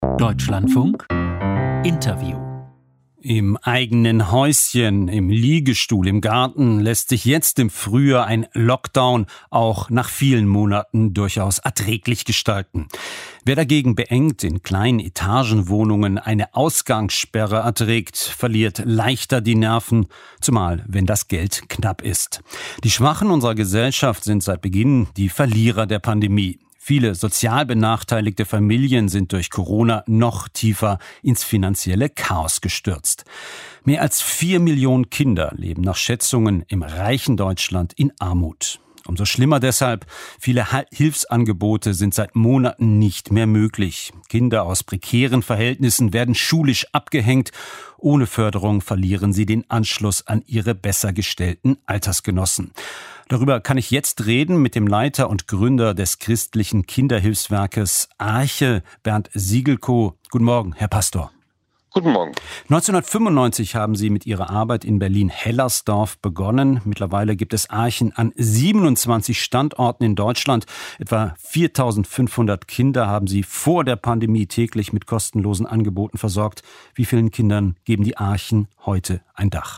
Deutschlandfunk Interview. Im eigenen Häuschen, im Liegestuhl, im Garten lässt sich jetzt im Frühjahr ein Lockdown auch nach vielen Monaten durchaus erträglich gestalten. Wer dagegen beengt in kleinen Etagenwohnungen eine Ausgangssperre erträgt, verliert leichter die Nerven, zumal wenn das Geld knapp ist. Die Schwachen unserer Gesellschaft sind seit Beginn die Verlierer der Pandemie. Viele sozial benachteiligte Familien sind durch Corona noch tiefer ins finanzielle Chaos gestürzt. Mehr als 4 Millionen Kinder leben nach Schätzungen im reichen Deutschland in Armut. Umso schlimmer deshalb, viele Hilfsangebote sind seit Monaten nicht mehr möglich. Kinder aus prekären Verhältnissen werden schulisch abgehängt. Ohne Förderung verlieren sie den Anschluss an ihre besser gestellten Altersgenossen. Darüber kann ich jetzt reden mit dem Leiter und Gründer des christlichen Kinderhilfswerkes Arche, Bernd Siegelko. Guten Morgen, Herr Pastor. Guten Morgen. 1995 haben Sie mit Ihrer Arbeit in Berlin-Hellersdorf begonnen. Mittlerweile gibt es Archen an 27 Standorten in Deutschland. Etwa 4.500 Kinder haben Sie vor der Pandemie täglich mit kostenlosen Angeboten versorgt. Wie vielen Kindern geben die Archen heute ein Dach?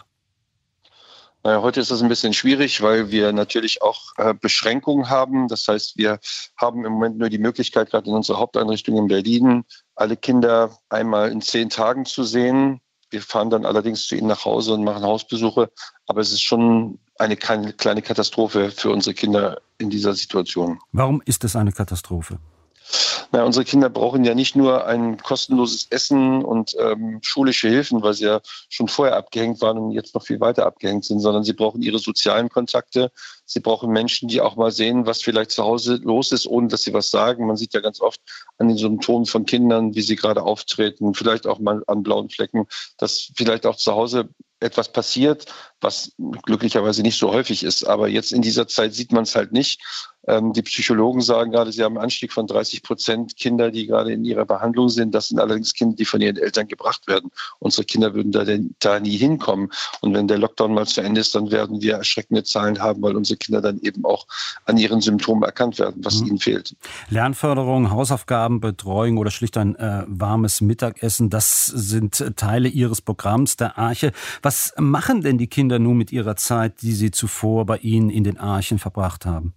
Naja, heute ist das ein bisschen schwierig, weil wir natürlich auch Beschränkungen haben. Das heißt, wir haben im Moment nur die Möglichkeit, gerade in unserer Haupteinrichtung in Berlin, alle Kinder einmal in 10 Tagen zu sehen. Wir fahren dann allerdings zu ihnen nach Hause und machen Hausbesuche. Aber es ist schon eine kleine Katastrophe für unsere Kinder in dieser Situation. Warum ist es eine Katastrophe? Na, unsere Kinder brauchen ja nicht nur ein kostenloses Essen und schulische Hilfen, weil sie ja schon vorher abgehängt waren und jetzt noch viel weiter abgehängt sind, sondern sie brauchen ihre sozialen Kontakte. Sie brauchen Menschen, die auch mal sehen, was vielleicht zu Hause los ist, ohne dass sie was sagen. Man sieht ja ganz oft an den Symptomen von Kindern, wie sie gerade auftreten, vielleicht auch mal an blauen Flecken, dass vielleicht auch zu Hause etwas passiert, was glücklicherweise nicht so häufig ist. Aber jetzt in dieser Zeit sieht man es halt nicht. Die Psychologen sagen gerade, sie haben einen Anstieg von 30% Kinder, die gerade in ihrer Behandlung sind. Das sind allerdings Kinder, die von ihren Eltern gebracht werden. Unsere Kinder würden da nie hinkommen. Und wenn der Lockdown mal zu Ende ist, dann werden wir erschreckende Zahlen haben, weil unsere Kinder dann eben auch an ihren Symptomen erkannt werden, was ihnen fehlt. Lernförderung, Hausaufgabenbetreuung oder schlicht ein warmes Mittagessen, das sind Teile Ihres Programms der Arche. Was machen denn die Kinder nun mit ihrer Zeit, die sie zuvor bei Ihnen in den Archen verbracht haben?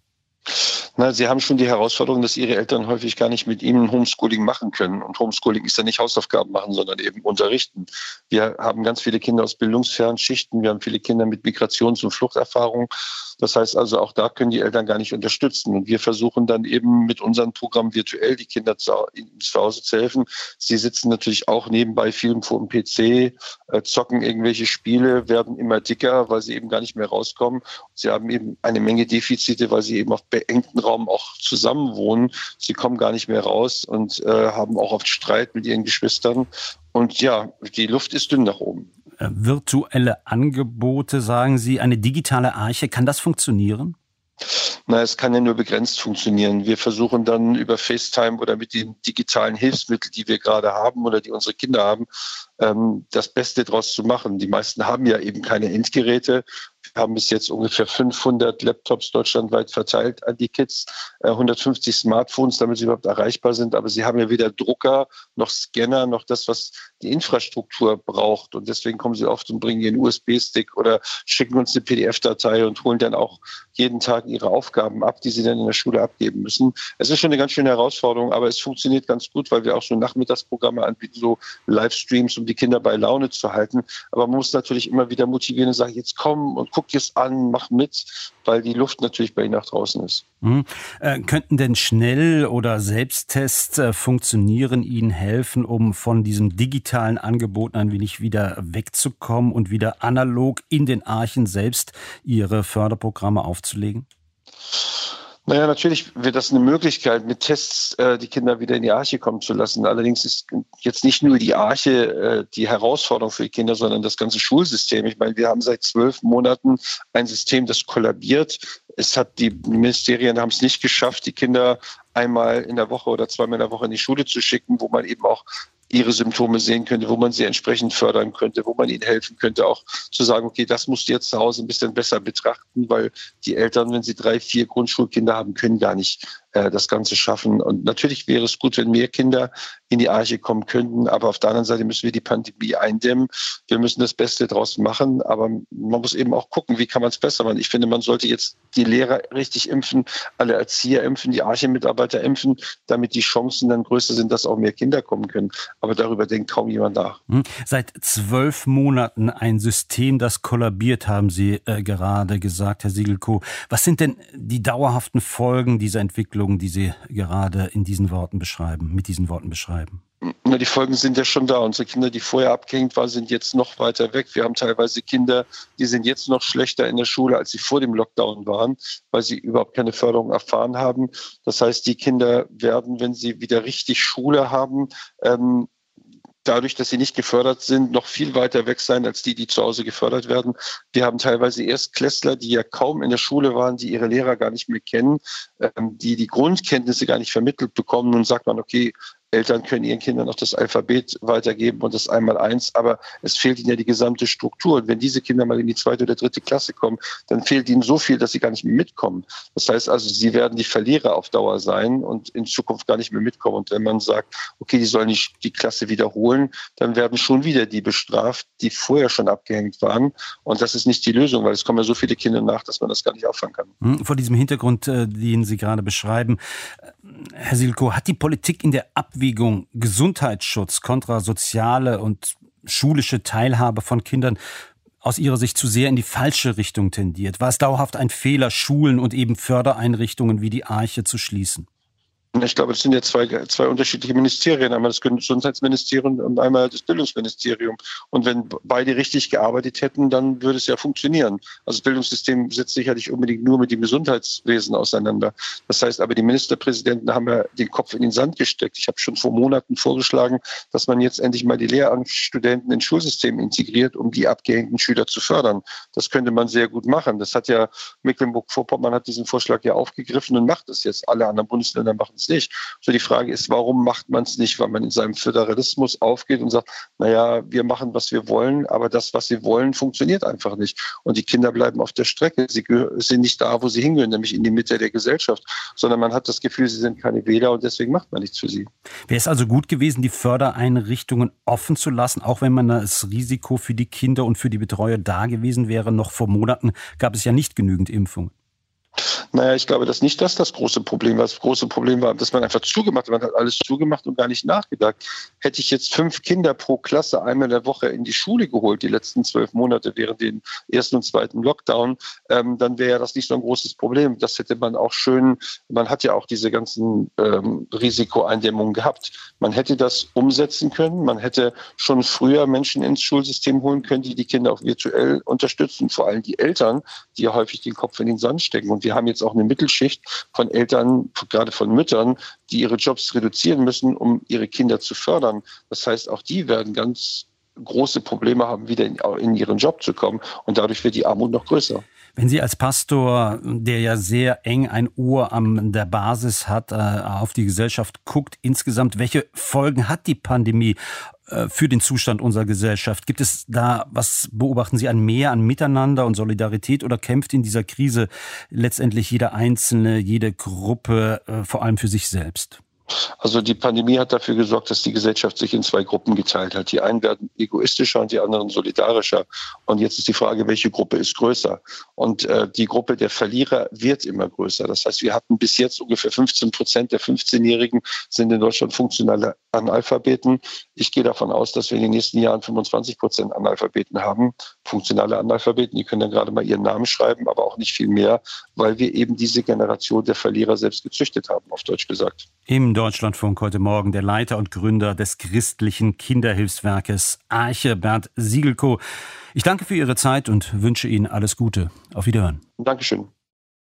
Na, sie haben schon die Herausforderung, dass ihre Eltern häufig gar nicht mit ihnen Homeschooling machen können. Und Homeschooling ist ja nicht Hausaufgaben machen, sondern eben unterrichten. Wir haben ganz viele Kinder aus bildungsfernen Schichten. Wir haben viele Kinder mit Migrations- und Fluchterfahrung. Das heißt also, auch da können die Eltern gar nicht unterstützen. Und wir versuchen dann eben mit unserem Programm virtuell die Kinder zu Hause zu helfen. Sie sitzen natürlich auch nebenbei viel vor dem PC, zocken irgendwelche Spiele, werden immer dicker, weil sie eben gar nicht mehr rauskommen. Sie haben eben eine Menge Defizite, weil sie eben auf beengten Raum auch zusammenwohnen. Sie kommen gar nicht mehr raus und haben auch oft Streit mit ihren Geschwistern. Und ja, die Luft ist dünn nach oben. Virtuelle Angebote, sagen Sie, eine digitale Arche, kann das funktionieren? Na, es kann ja nur begrenzt funktionieren. Wir versuchen dann über FaceTime oder mit den digitalen Hilfsmitteln, die wir gerade haben oder die unsere Kinder haben, das Beste draus zu machen. Die meisten haben ja eben keine Endgeräte. Wir haben bis jetzt ungefähr 500 Laptops deutschlandweit verteilt an die Kids, 150 Smartphones, damit sie überhaupt erreichbar sind. Aber sie haben ja weder Drucker noch Scanner noch das, was die Infrastruktur braucht. Und deswegen kommen sie oft und bringen ihren USB-Stick oder schicken uns eine PDF-Datei und holen dann auch jeden Tag ihre Aufgaben ab, die sie dann in der Schule abgeben müssen. Es ist schon eine ganz schöne Herausforderung, aber es funktioniert ganz gut, weil wir auch so Nachmittagsprogramme anbieten, so Livestreams, um die Kinder bei Laune zu halten. Aber man muss natürlich immer wieder motivieren und sagen, jetzt komm und guck dir es an, mach mit, weil die Luft natürlich bei ihnen nach draußen ist. Könnten denn Schnell- oder Selbsttests funktionieren, Ihnen helfen, um von diesem digitalen Angebot ein wenig wieder wegzukommen und wieder analog in den Archen selbst Ihre Förderprogramme aufzulegen? Naja, natürlich wird das eine Möglichkeit, mit Tests die Kinder wieder in die Arche kommen zu lassen. Allerdings ist jetzt nicht nur die Arche die Herausforderung für die Kinder, sondern das ganze Schulsystem. Ich meine, wir haben seit 12 Monaten ein System, das kollabiert. Die Ministerien haben es nicht geschafft, die Kinder einmal in der Woche oder zweimal in der Woche in die Schule zu schicken, wo man eben auch ihre Symptome sehen könnte, wo man sie entsprechend fördern könnte, wo man ihnen helfen könnte, auch zu sagen, okay, das musst du jetzt zu Hause ein bisschen besser betrachten, weil die Eltern, wenn sie 3, 4 Grundschulkinder haben, können gar nicht das Ganze schaffen. Und natürlich wäre es gut, wenn mehr Kinder in die Arche kommen könnten. Aber auf der anderen Seite müssen wir die Pandemie eindämmen. Wir müssen das Beste draus machen. Aber man muss eben auch gucken, wie kann man es besser machen. Ich finde, man sollte jetzt die Lehrer richtig impfen, alle Erzieher impfen, die Arche-Mitarbeiter impfen, damit die Chancen dann größer sind, dass auch mehr Kinder kommen können. Aber darüber denkt kaum jemand nach. Seit 12 Monaten ein System, das kollabiert, haben Sie gerade gesagt, Herr Siegelko. Was sind denn die dauerhaften Folgen dieser Entwicklung, die Sie gerade mit diesen Worten beschreiben? Na, die Folgen sind ja schon da. Unsere Kinder, die vorher abgehängt waren, sind jetzt noch weiter weg. Wir haben teilweise Kinder, die sind jetzt noch schlechter in der Schule, als sie vor dem Lockdown waren, weil sie überhaupt keine Förderung erfahren haben. Das heißt, die Kinder werden, wenn sie wieder richtig Schule haben, dadurch, dass sie nicht gefördert sind, noch viel weiter weg sein als die zu Hause gefördert werden. Wir haben teilweise Erstklässler, die ja kaum in der Schule waren, die ihre Lehrer gar nicht mehr kennen, die Grundkenntnisse gar nicht vermittelt bekommen. Nun sagt man, okay, Eltern können ihren Kindern noch das Alphabet weitergeben und das Einmaleins, aber es fehlt ihnen ja die gesamte Struktur. Und wenn diese Kinder mal in die 2. oder 3. Klasse kommen, dann fehlt ihnen so viel, dass sie gar nicht mehr mitkommen. Das heißt also, sie werden die Verlierer auf Dauer sein und in Zukunft gar nicht mehr mitkommen. Und wenn man sagt, okay, die sollen nicht die Klasse wiederholen, dann werden schon wieder die bestraft, die vorher schon abgehängt waren. Und das ist nicht die Lösung, weil es kommen ja so viele Kinder nach, dass man das gar nicht auffangen kann. Vor diesem Hintergrund, den Sie gerade beschreiben, Herr Siegelko, hat die Politik in der Abwägung Gesundheitsschutz kontra soziale und schulische Teilhabe von Kindern aus Ihrer Sicht zu sehr in die falsche Richtung tendiert? War es dauerhaft ein Fehler, Schulen und eben Fördereinrichtungen wie die Arche zu schließen? Ich glaube, es sind ja zwei unterschiedliche Ministerien, einmal das Gesundheitsministerium und einmal das Bildungsministerium. Und wenn beide richtig gearbeitet hätten, dann würde es ja funktionieren. Also das Bildungssystem setzt sich ja nicht unbedingt nur mit dem Gesundheitswesen auseinander. Das heißt aber, die Ministerpräsidenten haben ja den Kopf in den Sand gesteckt. Ich habe schon vor Monaten vorgeschlagen, dass man jetzt endlich mal die Lehramtsstudenten ins Schulsystem integriert, um die abgehängten Schüler zu fördern. Das könnte man sehr gut machen. Das hat ja Mecklenburg-Vorpommern hat diesen Vorschlag ja aufgegriffen und macht es jetzt. Alle anderen Bundesländer machen es nicht. So die Frage ist, warum macht man es nicht? Weil man in seinem Föderalismus aufgeht und sagt, naja, wir machen, was wir wollen, aber das, was sie wollen, funktioniert einfach nicht. Und die Kinder bleiben auf der Strecke. Sie sind nicht da, wo sie hingehören, nämlich in die Mitte der Gesellschaft, sondern man hat das Gefühl, sie sind keine Wähler und deswegen macht man nichts für sie. Wäre es also gut gewesen, die Fördereinrichtungen offen zu lassen, auch wenn man das Risiko für die Kinder und für die Betreuer da gewesen wäre? Noch vor Monaten gab es ja nicht genügend Impfungen. Naja, ich glaube, dass nicht das große Problem war. Das große Problem war, dass man einfach zugemacht hat. Man hat alles zugemacht und gar nicht nachgedacht. Hätte ich jetzt 5 Kinder pro Klasse einmal in der Woche in die Schule geholt, die letzten 12 Monate während den 1. und 2. Lockdown, dann wäre das nicht so ein großes Problem. Das hätte man auch schön, man hat ja auch diese ganzen Risikoeindämmungen gehabt. Man hätte das umsetzen können. Man hätte schon früher Menschen ins Schulsystem holen können, die Kinder auch virtuell unterstützen. Vor allem die Eltern, die ja häufig den Kopf in den Sand stecken. Und wir haben jetzt auch eine Mittelschicht von Eltern, gerade von Müttern, die ihre Jobs reduzieren müssen, um ihre Kinder zu fördern. Das heißt, auch die werden ganz große Probleme haben, wieder in ihren Job zu kommen. Und dadurch wird die Armut noch größer. Wenn Sie als Pastor, der ja sehr eng ein Ohr an der Basis hat, auf die Gesellschaft guckt, insgesamt, welche Folgen hat die Pandemie für den Zustand unserer Gesellschaft? Gibt es da, was beobachten Sie, an Miteinander und Solidarität oder kämpft in dieser Krise letztendlich jeder Einzelne, jede Gruppe vor allem für sich selbst? Also die Pandemie hat dafür gesorgt, dass die Gesellschaft sich in 2 Gruppen geteilt hat. Die einen werden egoistischer und die anderen solidarischer. Und jetzt ist die Frage, welche Gruppe ist größer? Und die Gruppe der Verlierer wird immer größer. Das heißt, wir hatten bis jetzt ungefähr 15% der 15-Jährigen sind in Deutschland funktionale Analphabeten. Ich gehe davon aus, dass wir in den nächsten Jahren 25% Analphabeten haben. Funktionale Analphabeten, die können dann gerade mal ihren Namen schreiben, aber auch nicht viel mehr, weil wir eben diese Generation der Verlierer selbst gezüchtet haben, auf Deutsch gesagt. Im Deutschlandfunk heute Morgen der Leiter und Gründer des christlichen Kinderhilfswerkes Arche, Bernd Siegelko. Ich danke für Ihre Zeit und wünsche Ihnen alles Gute. Auf Wiederhören. Dankeschön.